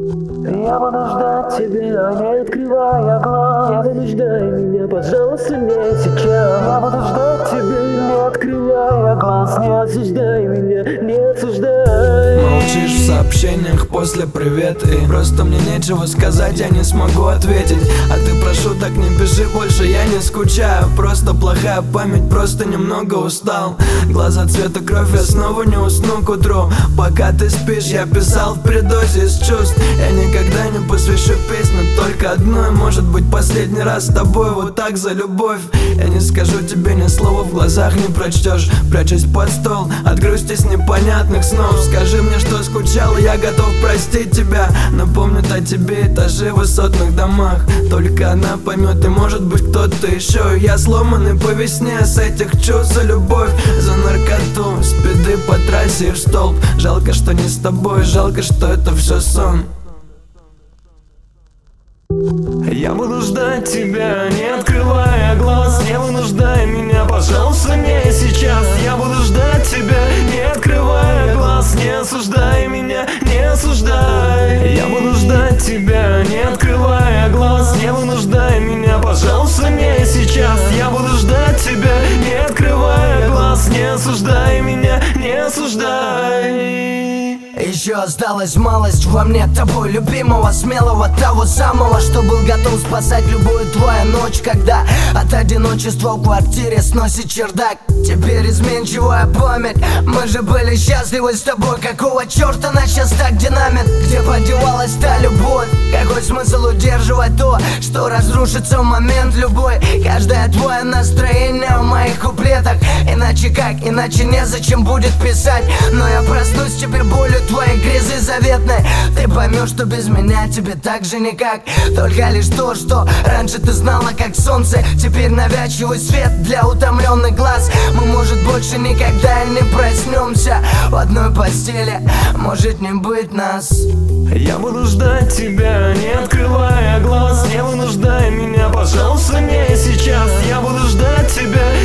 Я буду ждать тебя, не открывая глаз. Не вынуждай меня, пожалуйста, не сейчас. Я буду ждать тебя, не открывая глаз. Не осуждай меня, не осуждай. Молчишь в сообщениях после привет, и просто мне нечего сказать, я не смогу ответить. А ты, прошу, так не пиши больше, я не скучаю. Просто плохая память, просто немного устал. Глаза цвета кровь, я снова не усну к утру. Пока ты спишь, я писал в предозе из чувств. Я никогда не посвящу песню только одной. Может быть, последний раз с тобой, вот так за любовь. Я не скажу тебе ни слова, в глазах не прочтешь. Прячусь под стол от грусти с непонятных снов. Скажи мне, что скучал, я готов простить тебя. Напомнят о тебе этажи в высотных домах. Только она поймет, и может быть кто-то еще. Я сломанный по весне с этих чувств за любовь, за наркоту, спиды по трассе и в столб. Жалко, что не с тобой, жалко, что это все сон. Я буду ждать тебя, не открывая глаз. Не вынуждай меня, пожалуйста, не сейчас. Я буду ждать тебя, не открывая глаз. Не осуждай меня, не осуждай. Я буду ждать тебя, не открывая глаз. Не вынуждай меня, пожалуйста, не сейчас. Я буду ждать тебя, не открывая глаз. Не осуждай меня, не осуждай. Еще осталась малость во мне тобой, любимого, смелого, того самого, что был готов спасать любую твою ночь, когда от одиночества в квартире сносит чердак. Теперь изменчивая память, мы же были счастливы с тобой. Какого черта нас сейчас так динамит? Где подевалась та любовь? Какой смысл удерживать то, что разрушится в момент любой? Каждое твое настроение в моих куплетах. Иначе как, иначе незачем будет писать. Но я проснусь теперь болью твоей грязы заветной. Ты поймешь, что без меня тебе так же никак. Только лишь то, что раньше ты знала как солнце, теперь навязчивый свет для утомленных глаз. Мы, может, больше никогда не проснемся в одной постели, может не быть нас. Я буду ждать тебя, не открывая глаз. Не вынуждай меня, пожалуйста, не сейчас. Я буду ждать тебя,